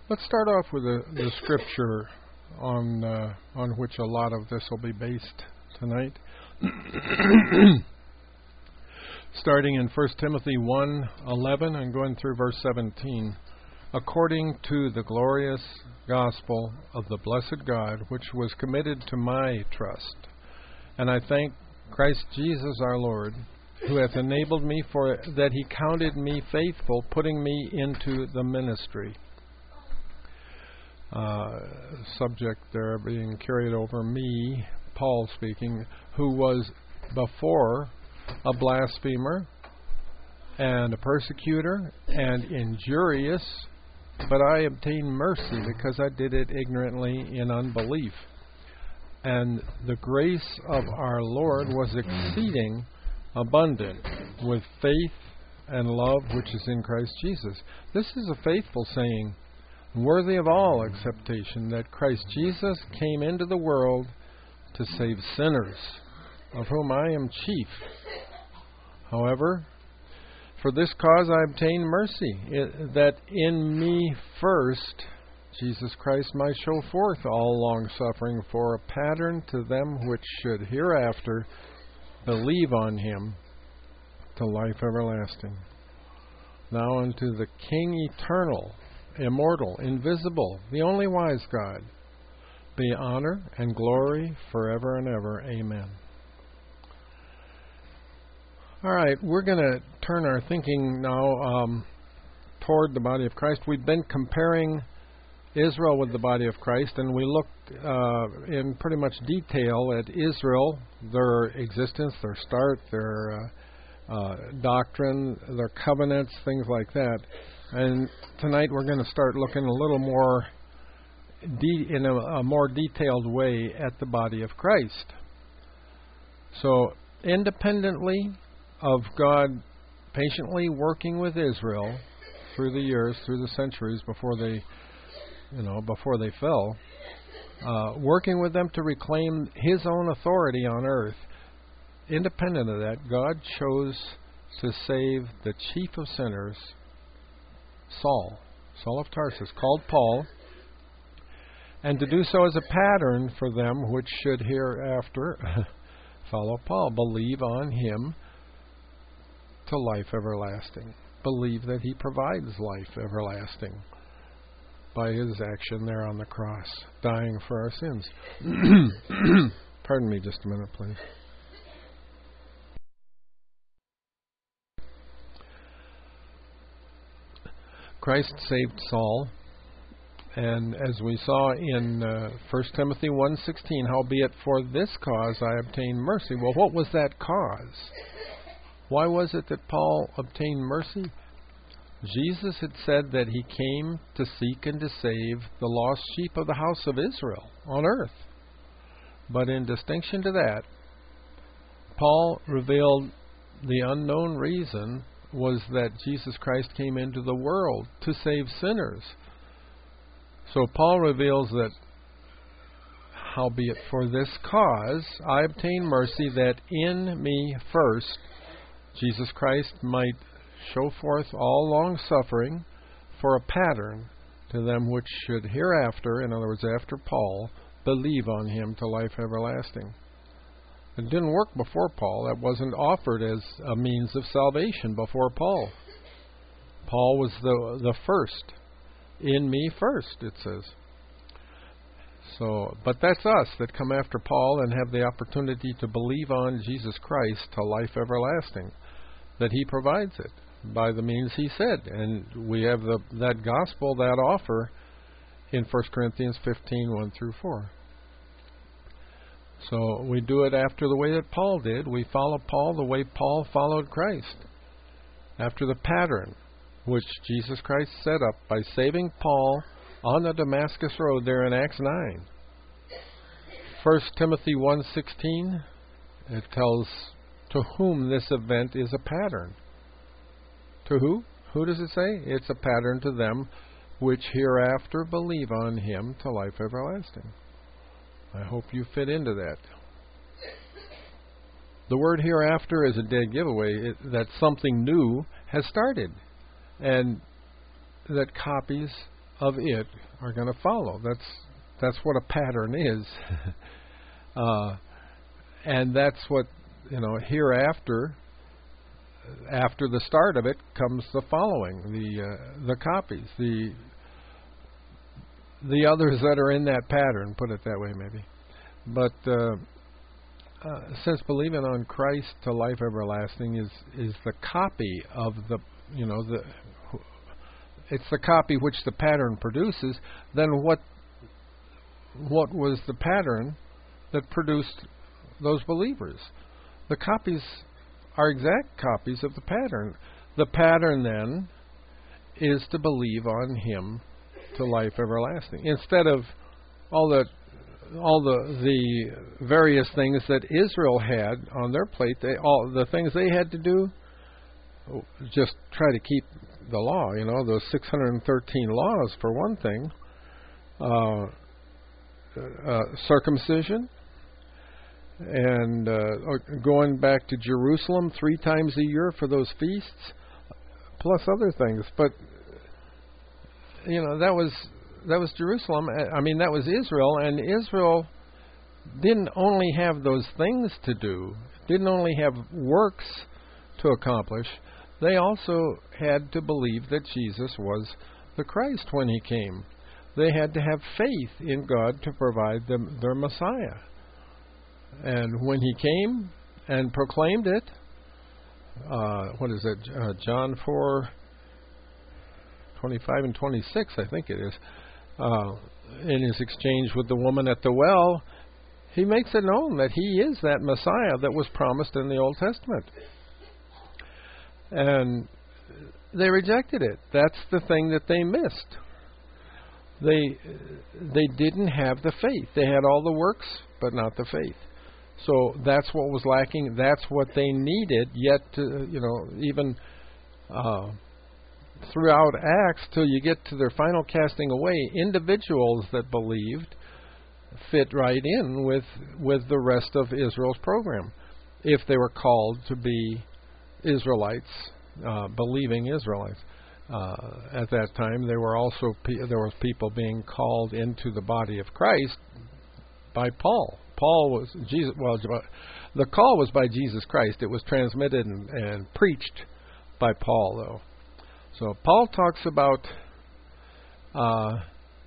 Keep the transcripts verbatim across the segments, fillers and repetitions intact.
Let's start off with the, the scripture on uh, on which a lot of this will be based tonight. Starting in First Timothy one eleven and going through verse seventeen. According to the glorious gospel of the blessed God, which was committed to my trust. And I thank Christ Jesus our Lord, who hath enabled me, for that he counted me faithful, putting me into the ministry. Uh, subject there being carried over me, Paul speaking, who was before a blasphemer and a persecutor and injurious, but I obtained mercy because I did it ignorantly in unbelief. And the grace of our Lord was exceeding abundant with faith and love which is in Christ Jesus. This is a faithful saying, worthy of all acceptation, that Christ Jesus came into the world to save sinners, of whom I am chief. However, for this cause I obtained mercy, it, that in me first Jesus Christ might show forth all long-suffering for a pattern to them which should hereafter believe on him to life everlasting. Now unto the King eternal, immortal, invisible, the only wise God, be honor and glory forever and ever. Amen. All right, we're going to turn our thinking now um, toward the body of Christ. We've been comparing Israel with the body of Christ, and we looked uh, in pretty much detail at Israel, their existence, their start, their uh, uh, doctrine, their covenants, things like that. And tonight we're going to start looking a little more de- in a, a more detailed way at the body of Christ. So, independently of God patiently working with Israel through the years, through the centuries before they, you know, before they fell, uh, working with them to reclaim His own authority on earth. Independent of that, God chose to save the chief of sinners, Saul, Saul of Tarsus, called Paul, and to do so as a pattern for them which should hereafter follow Paul, believe on him to life everlasting. Believe that he provides life everlasting by his action there on the cross, dying for our sins. Pardon me just a minute, please. Christ saved Saul, and as we saw in uh, First Timothy one sixteen, howbeit for this cause I obtained mercy. Well, what was that cause? Why was it that Paul obtained mercy? Jesus had said that he came to seek and to save the lost sheep of the house of Israel on earth. But in distinction to that, Paul revealed the unknown reason was that Jesus Christ came into the world to save sinners. So Paul reveals that, howbeit for this cause I obtained mercy, that in me first Jesus Christ might show forth all long suffering for a pattern to them which should hereafter, in other words after Paul, believe on him to life everlasting. It didn't work before Paul. That wasn't offered as a means of salvation before Paul. Paul was the the first. In me first, it says. So, but that's us that come after Paul and have the opportunity to believe on Jesus Christ to life everlasting. That he provides it by the means he said. And we have the, that gospel, that offer in First Corinthians fifteen, one through four. So we do it after the way that Paul did. We follow Paul the way Paul followed Christ. After the pattern which Jesus Christ set up by saving Paul on the Damascus Road there in Acts nine. First Timothy one sixteen, it tells to whom this event is a pattern. To who? Who does it say? It's a pattern to them which hereafter believe on him to life everlasting. I hope you fit into that. The word hereafter is a dead giveaway it, that something new has started, and that copies of it are going to follow. That's that's what a pattern is, uh, and that's what you know. Hereafter, after the start of it, comes the following: the uh, the copies, the the others that are in that pattern. Put it that way, maybe. But uh, uh, since believing on Christ to life everlasting is is the copy of the you know the it's the copy which the pattern produces, then what what was the pattern that produced those believers? The copies are exact copies of the pattern. The pattern then is to believe on Him to life everlasting, instead of all the all the the various things that Israel had on their plate. They all the things they had to do, just try to keep the law, you know, those six hundred thirteen laws for one thing, uh, uh, circumcision, and uh, going back to Jerusalem three times a year for those feasts, plus other things. But you know, that was that was Jerusalem. I mean, that was Israel, and Israel didn't only have those things to do, didn't only have works to accomplish. They also had to believe that Jesus was the Christ when He came. They had to have faith in God to provide them their Messiah. And when He came and proclaimed it, uh, what is it, uh, John four, twenty-five and twenty-six, I think it is, uh, in His exchange with the woman at the well, He makes it known that He is that Messiah that was promised in the Old Testament. And they rejected it. That's the thing that they missed. They they didn't have the faith. They had all the works, but not the faith. So that's what was lacking. That's what they needed. Yet, to, you know, even uh, throughout Acts, till you get to their final casting away, individuals that believed fit right in with with the rest of Israel's program, if they were called to be Israelites, uh, believing Israelites. Uh, at that time, there were also pe- there was people being called into the body of Christ by Paul. Paul was Jesus. Well, the call was by Jesus Christ. It was transmitted and, and preached by Paul, though. So Paul talks about uh,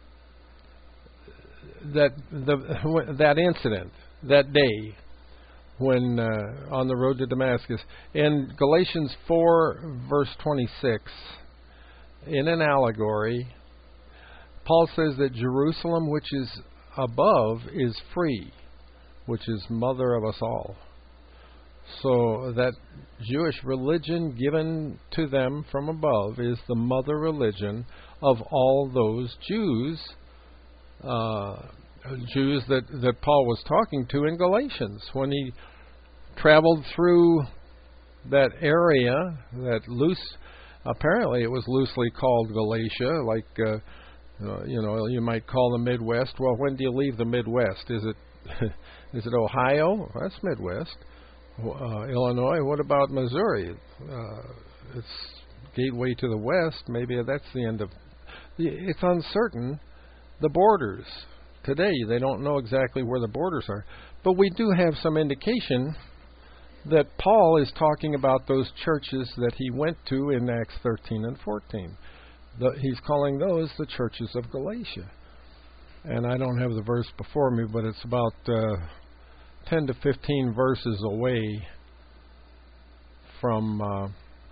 that the that incident that day, when uh, on the road to Damascus. In Galatians four, verse twenty-six, in an allegory, Paul says that Jerusalem, which is above, is free, which is mother of us all. So that Jewish religion given to them from above is the mother religion of all those Jews, uh, Jews that, that Paul was talking to in Galatians when he traveled through that area, that loose, apparently it was loosely called Galatia, like, uh, uh, you know, you might call the Midwest. Well, when do you leave the Midwest? Is it is it Ohio? That's Midwest. Uh, Illinois? What about Missouri? Uh, it's gateway to the west. Maybe that's the end of... It's uncertain, the borders. Today, they don't know exactly where the borders are. But we do have some indication that Paul is talking about those churches that he went to in Acts thirteen and fourteen. The, he's calling those the churches of Galatia. And I don't have the verse before me, but it's about uh, ten to fifteen verses away from... Uh,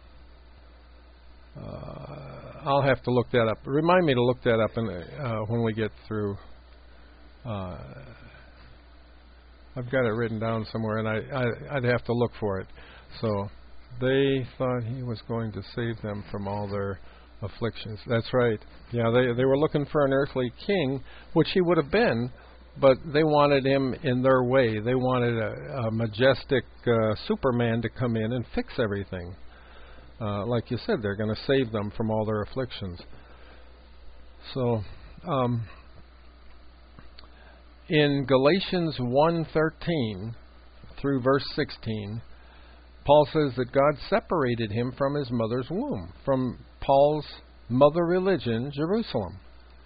uh, I'll have to look that up. Remind me to look that up in, uh, when we get through... Uh, I've got it written down somewhere, and I, I, I'd have to look for it. So, they thought He was going to save them from all their afflictions. That's right. Yeah, they they were looking for an earthly king, which He would have been, but they wanted Him in their way. They wanted a, a majestic uh, Superman to come in and fix everything. Uh, like you said, they're going to save them from all their afflictions. So, um, in Galatians one thirteen through verse sixteen, Paul says that God separated him from his mother's womb, from Paul's mother religion, Jerusalem.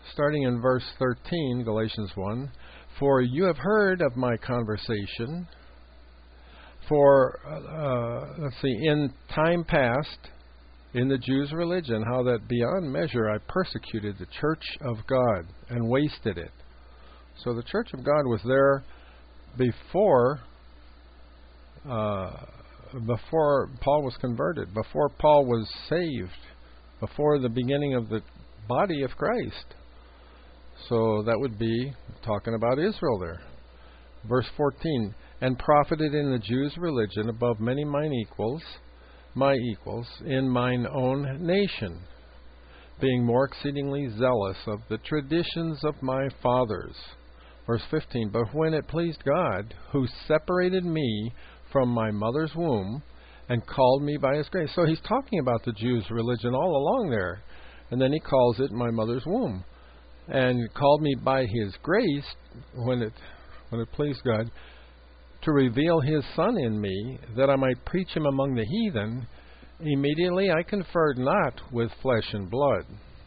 starting in verse thirteen, Galatians one. For you have heard of my conversation. For, uh, let's see, in time past, in the Jews' religion, how that beyond measure I persecuted the church of God and wasted it. So the church of God was there before uh, before Paul was converted, before Paul was saved, before the beginning of the body of Christ. So that would be talking about Israel there. Verse fourteen, and profited in the Jews' religion above many mine equals, my equals, in mine own nation, being more exceedingly zealous of the traditions of my fathers. Verse fifteen, but when it pleased God, who separated me from my mother's womb, and called me by his grace. So he's talking about the Jews' religion all along there. And then he calls it my mother's womb. And called me by his grace, when it when it pleased God, to reveal his Son in me, that I might preach him among the heathen. Immediately I conferred not with flesh and blood.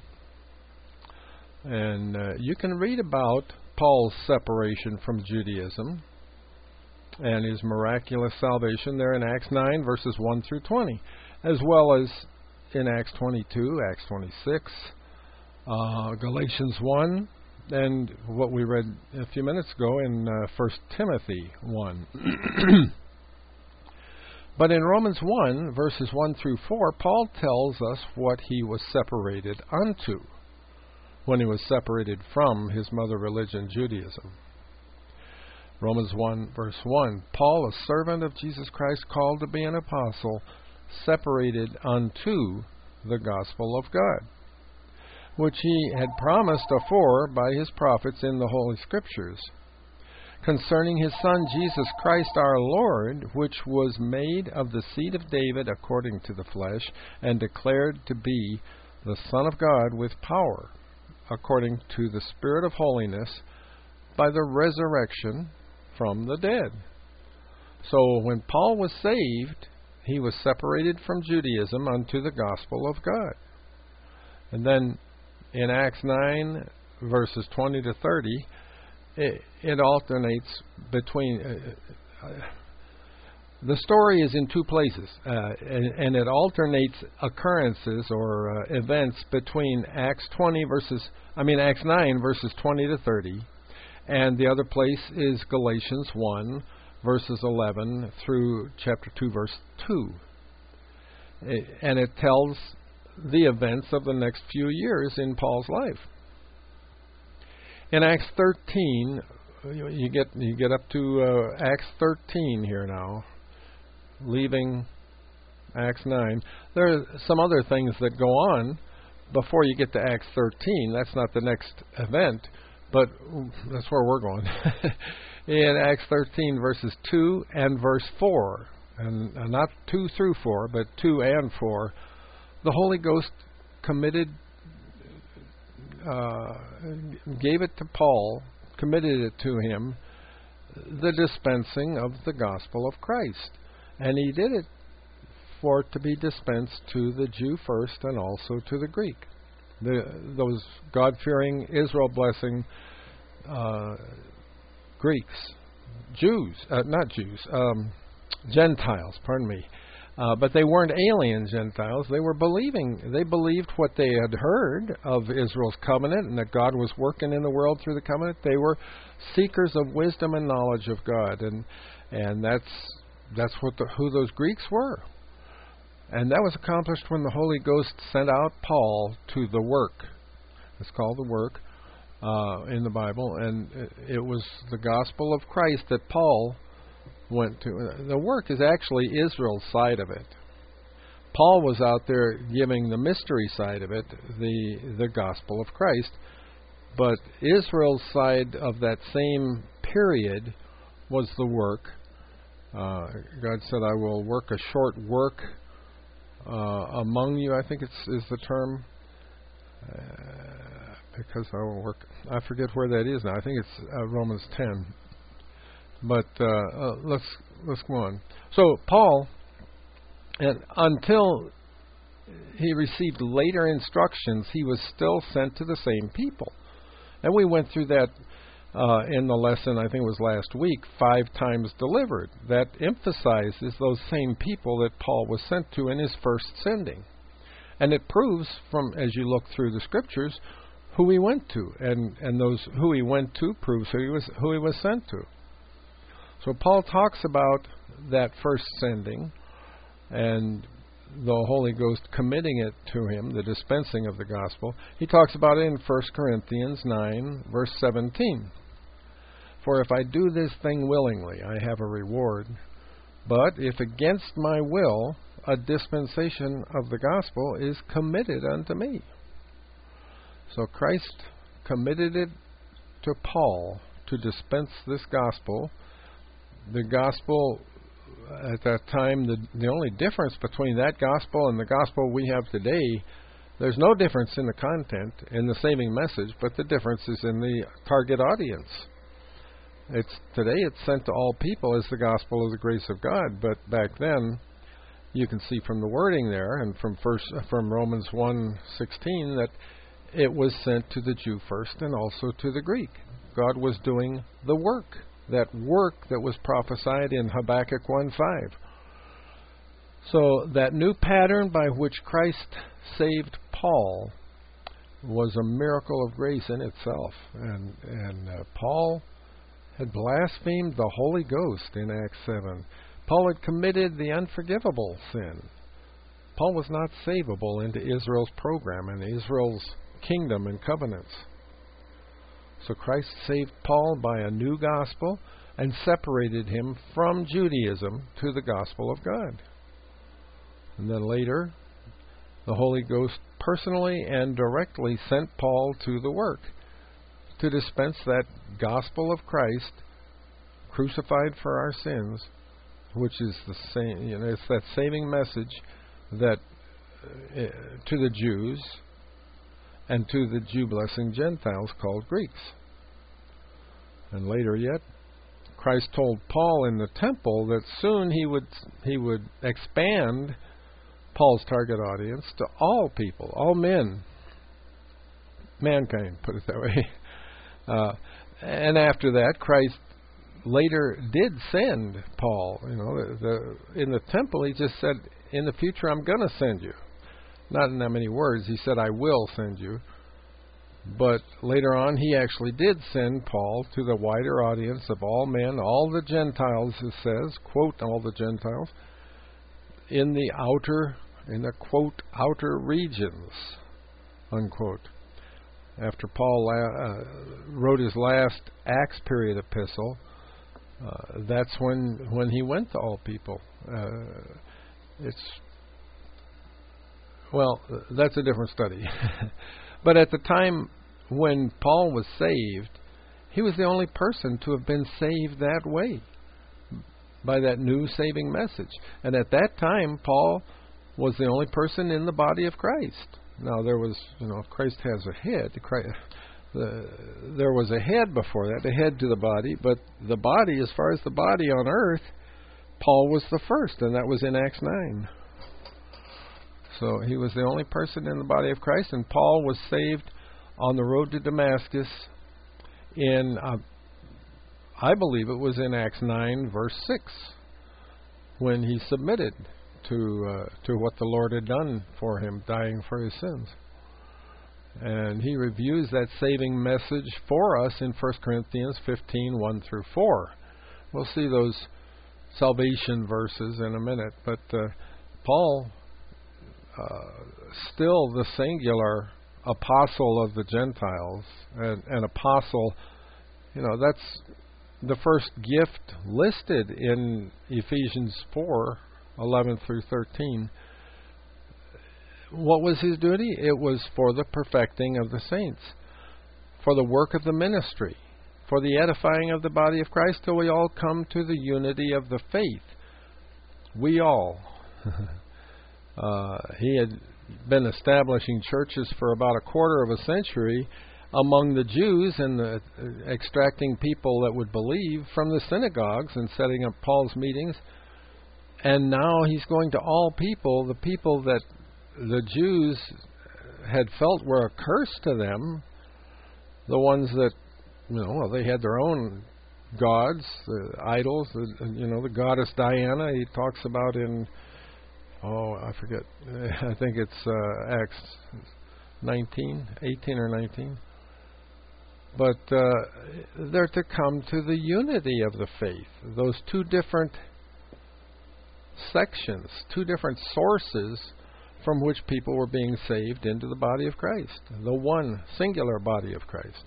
And uh, you can read about Paul's separation from Judaism and his miraculous salvation there in Acts nine, verses one through twenty, as well as in Acts twenty-two, Acts twenty-six, uh, Galatians one, and what we read a few minutes ago in uh, First Timothy one. But in Romans one, verses one through four, Paul tells us what he was separated unto when he was separated from his mother religion, Judaism. Romans one, verse one, Paul, a servant of Jesus Christ, called to be an apostle, separated unto the gospel of God, which he had promised afore by his prophets in the Holy Scriptures, concerning his Son Jesus Christ our Lord, which was made of the seed of David according to the flesh, and declared to be the Son of God with power, according to the Spirit of holiness, by the resurrection from the dead. So when Paul was saved, he was separated from Judaism unto the gospel of God. And then in Acts nine, verses twenty to thirty, it, it alternates between... Uh, uh, the story is in two places, uh, and, and it alternates occurrences or uh, events between Acts twenty verses, I mean Acts nine verses twenty to thirty, and the other place is Galatians one verses eleven through chapter two verse two, it, and it tells the events of the next few years in Paul's life. In Acts thirteen, you, you get you get up to uh, Acts thirteen here now. Leaving Acts nine, there are some other things that go on before you get to Acts thirteen. That's not the next event, but that's where we're going. In Acts thirteen, verses two and verse four, and uh, not two through four, but two and four, the Holy Ghost committed, uh, gave it to Paul, committed it to him, the dispensing of the gospel of Christ. And he did it for it to be dispensed to the Jew first and also to the Greek. The, those God-fearing, Israel-blessing uh, Greeks, Jews, uh, not Jews, um, Gentiles, pardon me. Uh, but they weren't alien Gentiles. They were believing. They believed what they had heard of Israel's covenant and that God was working in the world through the covenant. They were seekers of wisdom and knowledge of God. And and that's... That's what the, who those Greeks were. And that was accomplished when the Holy Ghost sent out Paul to the work. It's called the work uh, in the Bible. And it, it was the gospel of Christ that Paul went to. The work is actually Israel's side of it. Paul was out there giving the mystery side of it, the, the gospel of Christ. But Israel's side of that same period was the work. Uh, God said, I will work a short work uh, among you, I think it's is the term. Uh, because I will work, I forget where that is now. I think it's uh, Romans ten. But uh, uh, let's let's go on. So Paul, and until he received later instructions, he was still sent to the same people. And we went through that uh, in the lesson, I think it was last week, five times delivered. That emphasizes those same people that Paul was sent to in his first sending. And it proves, from as you look through the Scriptures, who he went to. And, and those who he went to proves who he was, who he was sent to. So Paul talks about that first sending and the Holy Ghost committing it to him, the dispensing of the gospel. He talks about it in First Corinthians nine, verse seventeen. For if I do this thing willingly, I have a reward. But if against my will, a dispensation of the gospel is committed unto me. So Christ committed it to Paul to dispense this gospel. The gospel at that time, the, the only difference between that gospel and the gospel we have today, there's no difference in the content, in the saving message, but the difference is in the target audience. It's today it's sent to all people as the gospel of the grace of God, but back then, you can see from the wording there and from first from Romans one sixteen that it was sent to the Jew first and also to the Greek. God was doing the work. That work that was prophesied in Habakkuk one five. So that new pattern by which Christ saved Paul was a miracle of grace in itself. And, and uh, Paul had blasphemed the Holy Ghost in Acts seven. Paul had committed the unforgivable sin. Paul was not savable into Israel's program and Israel's kingdom and covenants. So Christ saved Paul by a new gospel and separated him from Judaism to the gospel of God. And then later, the Holy Ghost personally and directly sent Paul to the work to dispense that gospel of Christ crucified for our sins, which is the same, you know, it's that saving message that uh, to the Jews and to the Jew-blessing Gentiles called Greeks. And later yet, Christ told Paul in the temple that soon he would he would expand Paul's target audience to all people, all men, mankind, put it that way. Uh, and after that, Christ later did send Paul. You know, the, the, in the temple, he just said, "In the future, I'm going to send you." Not in that many words. He said, "I will send you." But later on, he actually did send Paul to the wider audience of all men, all the Gentiles, it says, quote, all the Gentiles, in the outer, in the, quote, outer regions, unquote. After Paul la- uh, wrote his last Acts period epistle, uh, that's when, when he went to all people. Uh, it's Well, that's a different study. But at the time when Paul was saved, he was the only person to have been saved that way, by that new saving message. And at that time, Paul was the only person in the body of Christ. Now, there was, you know, Christ has a head. Christ, the, there was a head before that, a head to the body. But the body, as far as the body on earth, Paul was the first, and that was in Acts nine. So he was the only person in the body of Christ, and Paul was saved on the road to Damascus in, uh, I believe it was in Acts nine, verse six, when he submitted to uh, to what the Lord had done for him, dying for his sins. And he reviews that saving message for us in First Corinthians fifteen, one through four. We'll see those salvation verses in a minute, but uh, Paul, Uh, still the singular apostle of the Gentiles, and an apostle, you know, that's the first gift listed in Ephesians four, eleven through thirteen. What was his duty? It was for the perfecting of the saints, for the work of the ministry, for the edifying of the body of Christ, till we all come to the unity of the faith. We all. Uh, he had been establishing churches for about a quarter of a century among the Jews and the, uh, extracting people that would believe from the synagogues and setting up Paul's meetings. And now he's going to all people, the people that the Jews had felt were a curse to them. the ones that, you know, well, they had their own gods, uh, idols. Uh, you know, the goddess Diana, he talks about in, oh, I forget, I think it's uh, Acts nineteen, eighteen or nineteen. But uh, they're to come to the unity of the faith. Those two different sections, two different sources from which people were being saved into the body of Christ, the one singular body of Christ.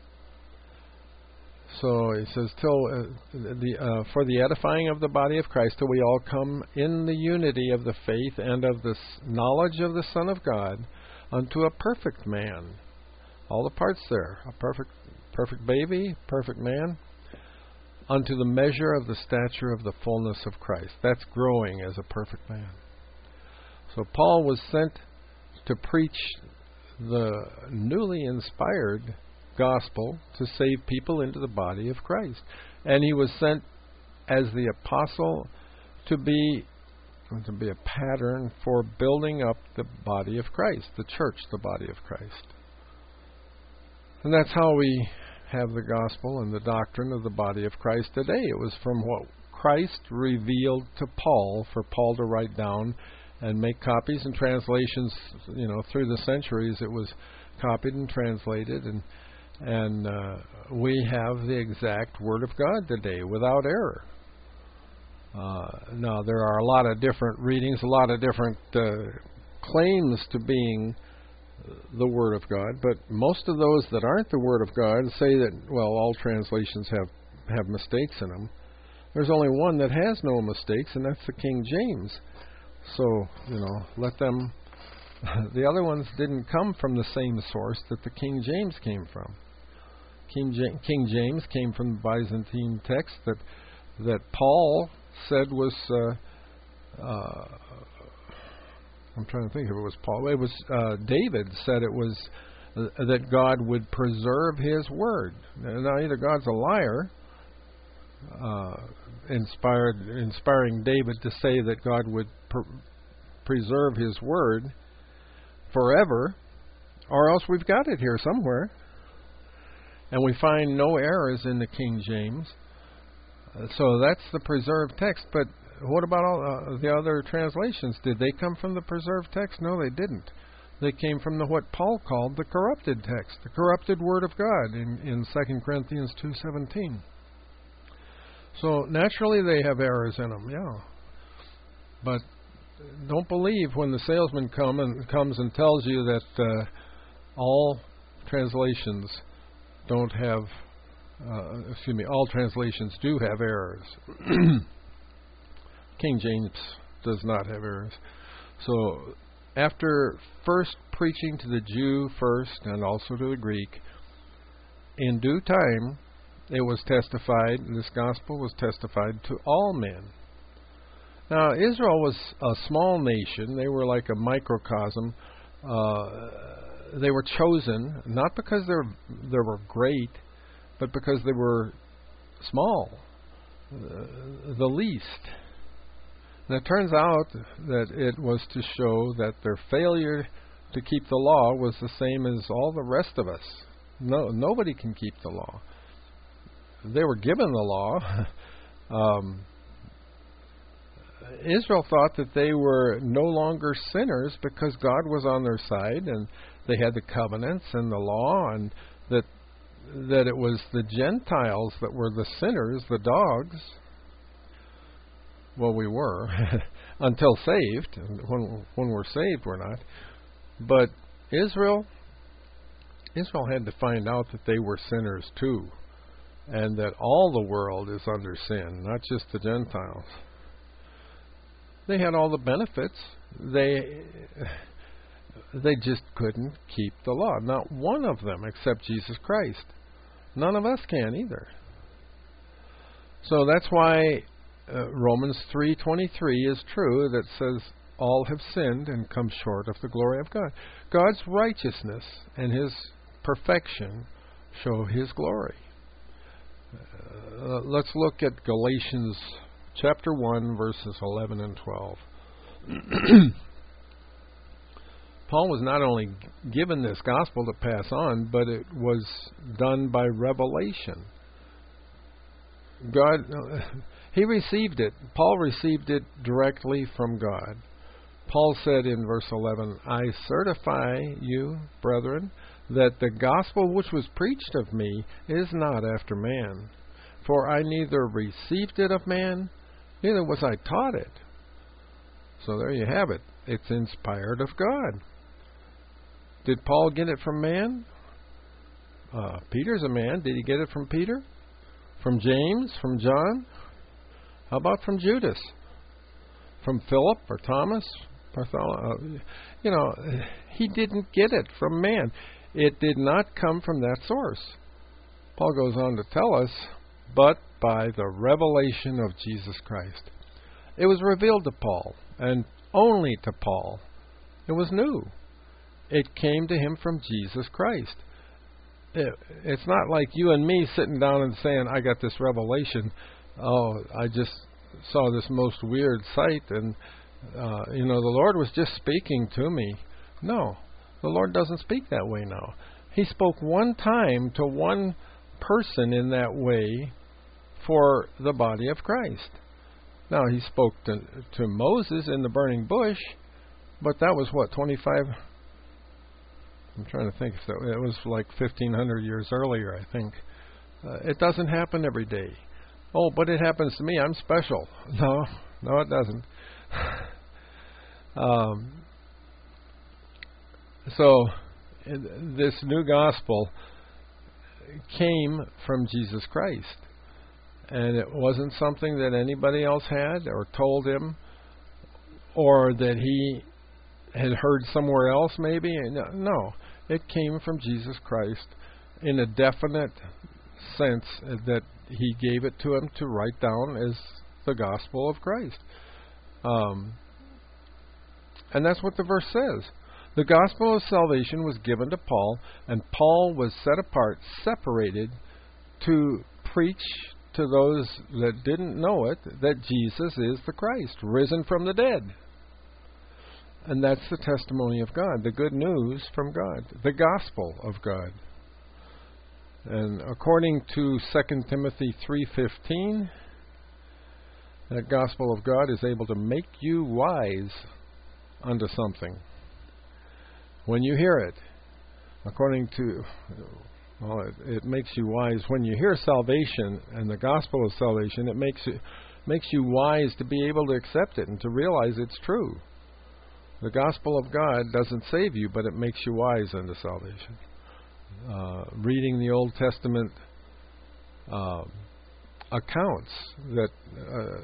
So it says, "Till uh, the uh, for the edifying of the body of Christ, till we all come in the unity of the faith and of the knowledge of the Son of God, unto a perfect man." All the parts there: a perfect, perfect baby, perfect man, unto the measure of the stature of the fullness of Christ. That's growing as a perfect man. So Paul was sent to preach the newly inspired gospel to save people into the body of Christ. And he was sent as the apostle to be to be a pattern for building up the body of Christ, the church, the body of Christ. And that's how we have the gospel and the doctrine of the body of Christ today. It was from what Christ revealed to Paul, for Paul to write down and make copies and translations. You know, through the centuries it was copied and translated, and and uh, we have the exact Word of God today without error. Uh, now, there are a lot of different readings, a lot of different uh, claims to being the Word of God, but most of those that aren't the Word of God say that, well, all translations have, have mistakes in them. There's only one that has no mistakes, and that's the King James. So, you know, let them... the other ones didn't come from the same source that the King James came from. King, ja- King James came from the Byzantine text that that Paul said was... Uh, uh, I'm trying to think if it was Paul. It was uh, David said it was uh, that God would preserve His word. Now, either God's a liar, uh, inspired, inspiring David to say that God would per- preserve His word forever, or else we've got it here somewhere, and we find no errors in the King James. Uh, so that's the preserved text, but what about all uh, the other translations? Did they come from the preserved text? No, they didn't. They came from the what Paul called the corrupted text, the corrupted Word of God in, in Second Corinthians two seventeen. So naturally they have errors in them, yeah. But don't believe when the salesman come and comes and tells you that uh, all translations don't have, uh, excuse me, all translations do have errors. King James does not have errors. So, after first preaching to the Jew first and also to the Greek, in due time it was testified, this gospel was testified to all men. Now, Israel was a small nation. They were like a microcosm. Uh, they were chosen not because they were, they were great, but because they were small, uh, the least. And it turns out that it was to show that their failure to keep the law was the same as all the rest of us. No, nobody can keep the law. They were given the law. um, Israel thought that they were no longer sinners because God was on their side, and they had the covenants and the law, and that that it was the Gentiles that were the sinners, the dogs. Well, we were until saved. When when we're saved, we're not. But Israel, Israel had to find out that they were sinners too, and that all the world is under sin, not just the Gentiles. They had all the benefits. They they just couldn't keep the law. Not one of them, except Jesus Christ. None of us can either. So that's why Uh, Romans three twenty-three is true, that says all have sinned and come short of the glory of God. God's righteousness and His perfection show His glory. Uh, let's look at Galatians chapter one, verses eleven and twelve. Paul was not only given this gospel to pass on, but it was done by revelation. God, he received it. Paul received it directly from God. Paul said in verse eleven, I certify you, brethren, that the gospel which was preached of me is not after man. For I neither received it of man, neither was I taught it. So there you have it. It's inspired of God. Did Paul get it from man? Uh, Peter's a man. Did he get it from Peter? From James? From John? How about from Judas? From Philip or Thomas? Bartholomew? You know, he didn't get it from man. It did not come from that source. Paul goes on to tell us, but by the revelation of Jesus Christ. It was revealed to Paul, and only to Paul. It was new. It came to him from Jesus Christ. It, it's not like you and me sitting down and saying, I got this revelation. Oh, I just saw this most weird sight, and, uh, you know, the Lord was just speaking to me. No, the Lord doesn't speak that way now. He spoke one time to one person in that way for the body of Christ. Now, he spoke to, to Moses in the burning bush, but that was, what, twenty-five... I'm trying to think if that, it was like fifteen hundred years earlier, I think. Uh, it doesn't happen every day. Oh, but it happens to me. I'm special. No, no, it doesn't. um, so, this new gospel came from Jesus Christ. And it wasn't something that anybody else had or told him, or that he had heard somewhere else maybe. No, it came from Jesus Christ in a definite sense that he gave it to him to write down as the gospel of Christ. Um, and that's what the verse says. The gospel of salvation was given to Paul, and Paul was set apart, separated, to preach to those that didn't know it, that Jesus is the Christ, risen from the dead. And that's the testimony of God, the good news from God, the gospel of God. And according to Second Timothy three fifteen, that gospel of God is able to make you wise unto something. When you hear it, according to, well, it, it makes you wise. When you hear salvation and the gospel of salvation, it makes you, makes you wise to be able to accept it and to realize it's true. The gospel of God doesn't save you, but it makes you wise unto salvation. Uh, reading the Old Testament uh, accounts that uh,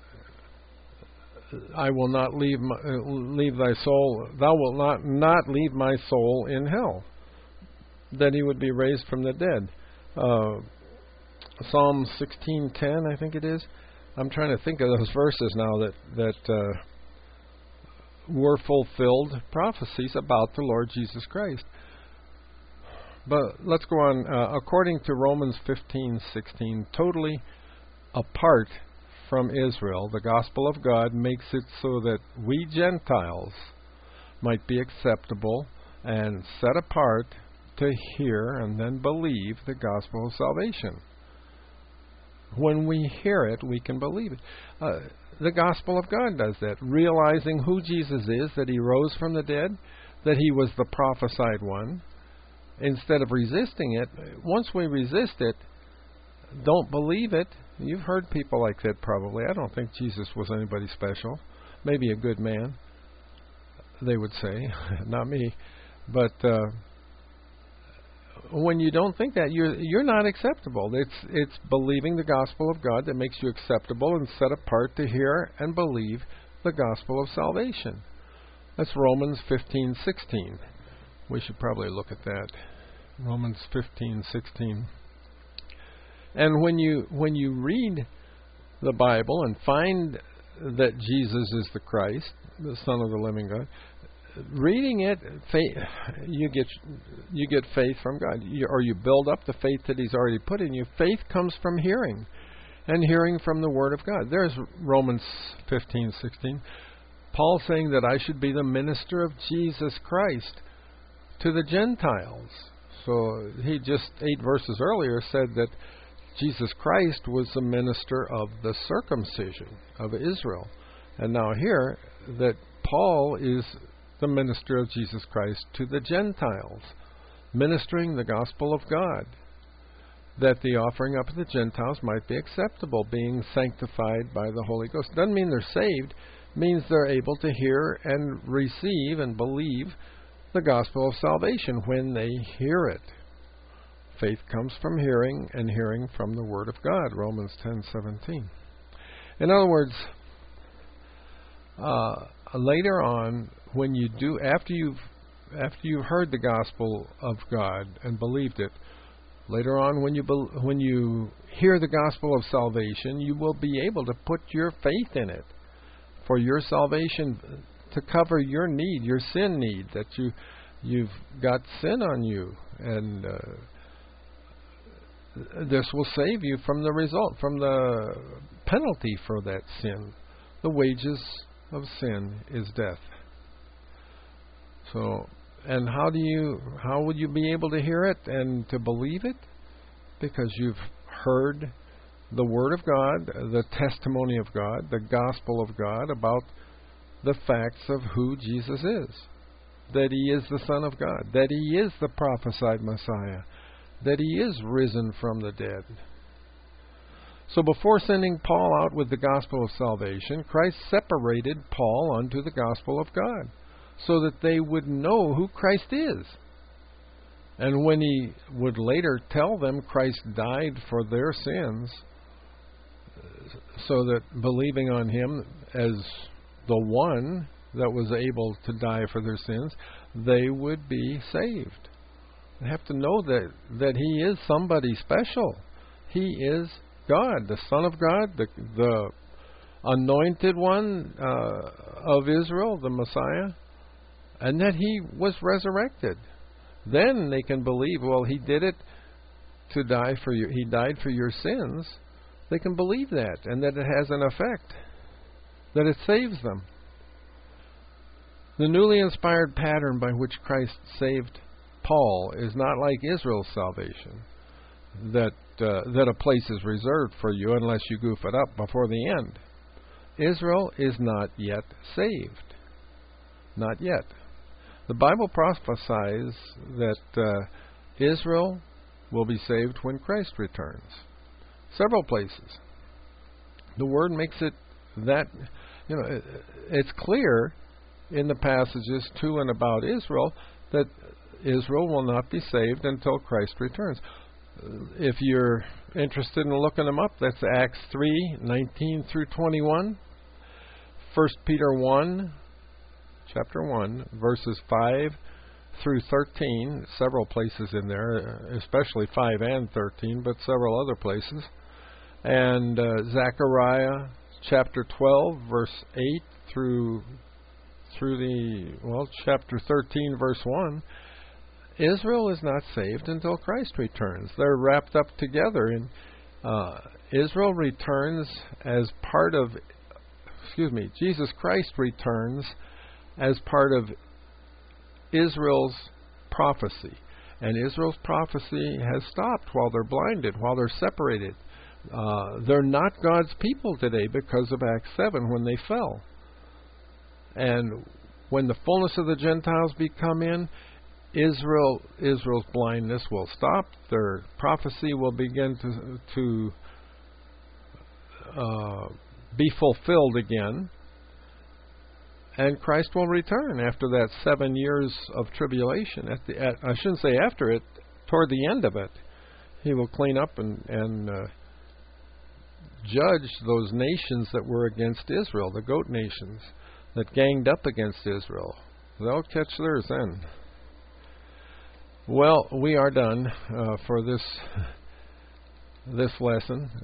I will not leave my, uh, leave thy soul. Thou wilt not not leave my soul in hell. That he would be raised from the dead. Uh, Psalm sixteen ten, I think it is. I'm trying to think of those verses now that that. Uh, were fulfilled prophecies about the Lord Jesus Christ. But let's go on. Uh, according to Romans fifteen sixteen, totally apart from Israel, the gospel of God makes it so that we Gentiles might be acceptable and set apart to hear and then believe the gospel of salvation. When we hear it, we can believe it. Uh, the gospel of God does that. Realizing who Jesus is, that he rose from the dead, that he was the prophesied one, instead of resisting it. Once we resist it, don't believe it. You've heard people like that probably. I don't think Jesus was anybody special. Maybe a good man, they would say. Not me. But uh, when you don't think that, you're you're not acceptable. It's it's believing the gospel of God that makes you acceptable and set apart to hear and believe the gospel of salvation. That's Romans fifteen sixteen. We should probably look at that. Romans fifteen sixteen. And when you when you read the Bible and find that Jesus is the Christ, the Son of the living God, reading it, faith, you get you get faith from God, you, or you build up the faith that He's already put in you. Faith comes from hearing, and hearing from the Word of God. There's Romans fifteen sixteen. Paul saying that I should be the minister of Jesus Christ to the Gentiles. So he just eight verses earlier said that Jesus Christ was the minister of the circumcision of Israel. And now here that Paul is the minister of Jesus Christ to the Gentiles, ministering the gospel of God, that the offering up of the Gentiles might be acceptable, being sanctified by the Holy Ghost. Doesn't mean they're saved, means they're able to hear and receive and believe the gospel of salvation when they hear it. Faith comes from hearing, and hearing from the Word of God, Romans ten seventeen. In other words, uh, later on, when you do, after you've after you've heard the gospel of God and believed it, later on, when you be, when you hear the gospel of salvation, you will be able to put your faith in it for your salvation, to cover your need, your sin need, that you you've got sin on you, and uh, this will save you from the result, from the penalty for that sin. The wages of sin is death. So, and how do you, how would you be able to hear it and to believe it? Because you've heard the Word of God, the testimony of God, the gospel of God about the facts of who Jesus is. That He is the Son of God, that He is the prophesied Messiah, that He is risen from the dead. So before sending Paul out with the gospel of salvation, Christ separated Paul unto the gospel of God, so that they would know who Christ is. And when He would later tell them Christ died for their sins, so that believing on Him as the one that was able to die for their sins, they would be saved. They have to know that, that He is somebody special. He is God, the Son of God, the, the anointed one uh, of Israel, the Messiah, and that He was resurrected. Then they can believe, well, He did it to die for you. He died for your sins. They can believe that, and that it has an effect, that it saves them. The newly inspired pattern by which Christ saved Paul is not like Israel's salvation, that uh, that a place is reserved for you unless you goof it up before the end. Israel is not yet saved. Not yet. The Bible prophesies that uh, Israel will be saved when Christ returns. Several places. The Word makes it that, you know, it, it's clear in the passages to and about Israel that Israel will not be saved until Christ returns. If you're interested in looking them up, that's Acts three nineteen through twenty-one, First Peter one, chapter one, verses five through thirteen, several places in there, especially five and thirteen, but several other places. And uh, Zechariah chapter twelve, verse eight through through the, well, chapter thirteen, verse one. Israel is not saved until Christ returns. They're wrapped up together. In uh, Israel returns as part of, excuse me, Jesus Christ returns as part of Israel's prophecy. And Israel's prophecy has stopped while they're blinded, while they're separated. Uh, they're not God's people today because of Acts seven when they fell. And when the fullness of the Gentiles be come in, Israel, Israel's blindness will stop. Their prophecy will begin to to uh, be fulfilled again, and Christ will return after that seven years of tribulation. At the, at, I shouldn't say after it, toward the end of it, He will clean up and and uh, judge those nations that were against Israel, the goat nations that ganged up against Israel. They'll catch theirs then. Well, we are done uh, for this this lesson.